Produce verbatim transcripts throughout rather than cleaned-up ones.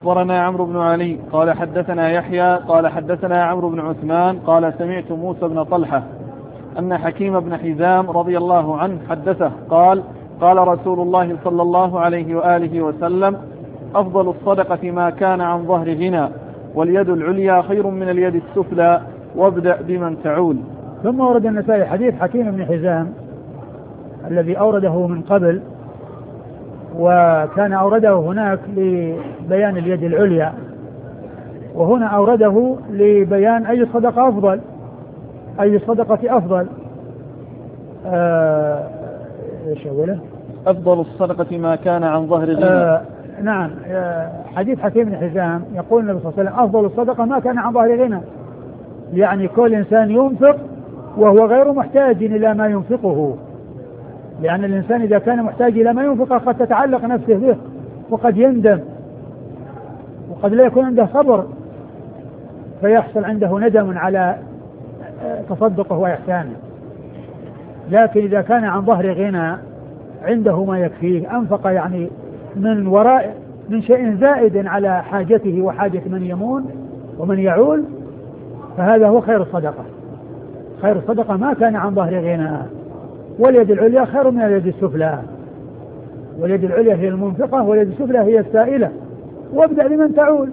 أخبرنا عمرو بن علي قال حدثنا يحيى قال حدثنا عمرو بن عثمان قال سمعت موسى بن طلحة أن حكيم بن حزام رضي الله عنه حدثه قال قال رسول الله صلى الله عليه وآله وسلم أفضل الصدقة ما كان عن ظهر غنى واليد العليا خير من اليد السفلى وابدأ بمن تعول. ثم ورد النسائي حديث حكيم بن حزام الذي أورده من قبل، وكان أورده هناك لبيان اليد العليا، وهنا أورده لبيان أي صدقة أفضل، أي صدقة أفضل. آه إيش أوله؟ أفضل الصدقة ما كان عن ظهر غنى. آه نعم. آه حديث حكيم بن حزام يقول النبي صلى الله عليه وسلم أفضل الصدقة ما كان عن ظهر غنى، يعني كل إنسان ينفق وهو غير محتاج إلى ما ينفقه، لأن الإنسان إذا كان محتاج إلى ما ينفقه قد تتعلق نفسه به وقد يندم وقد لا يكون عنده صبر فيحصل عنده ندم على تصدقه وإحسانه. لكن إذا كان عن ظهر غنى عنده ما يكفيه أنفق يعني من وراء من شيء زائد على حاجته وحاجة من يمون ومن يعول، فهذا هو خير الصدقة. خير الصدقة ما كان عن ظهر غنى. واليد العليا خير من اليد السفلى، واليد العليا هي المنفقة واليد السفلى هي السائلة. وابدأ بمن تعول،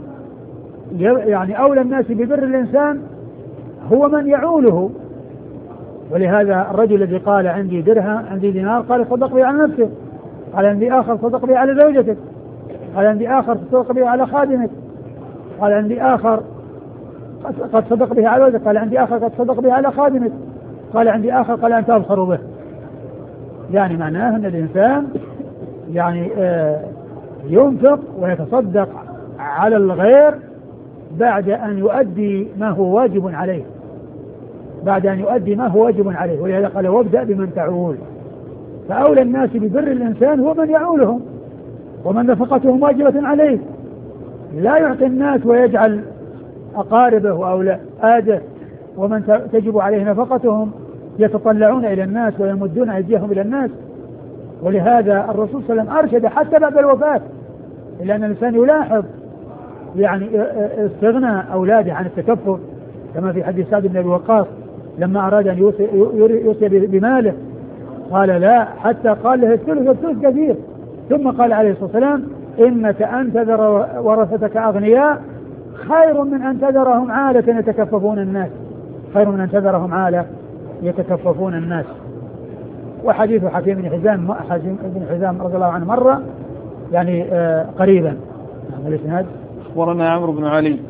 يعني أولى الناس ببر الإنسان هو من يعوله. ولهذا الرجل الذي قال عندي درهم عندي دينار قال صدق به على نفسه، قال عندي آخر صدق به على زوجتك، قال عندي آخر صدق به على خادمك، قال عندي آخر قد صدق به على ولدك، قال عندي آخر قد صدق به على خادمك، قال عندي آخر قال أنت أبصر به. يعني معناه أن الإنسان يعني آه ينفق ويتصدق على الغير بعد أن يؤدي ما هو واجب عليه، بعد أن يؤدي ما هو واجب عليه. ولهذا قال وابدأ بمن تعول. فأولى الناس ببر الإنسان هو من يعولهم ومن نفقتهم واجبة عليه. لا يعطي الناس ويجعل أقاربه وأولاده ومن تجب عليه نفقتهم يتطلعون إلى الناس ويمدون أيديهم إلى الناس. ولهذا الرسول صلى الله عليه وسلم أرشد حتى بعد الوفاة إلى أن الإنسان يلاحظ يعني استغنى أولاده عن التكفر، كما في حديث سعد بن أبي وقاص لما أراد أن يوصي بماله قال لا، حتى قال له الثلث والثلث كثير. ثم قال عليه الصلاة والسلام إنك أن تذر ورثتك أغنياء خير من أن تذرهم عالة يتكففون الناس، خير من أن تذرهم عالة يتكففون الناس. وحديث حكيم بن حزام حكيم بن حزام رضي الله عنه مرة يعني آه قريبا. أخبرنا عمرو بن علي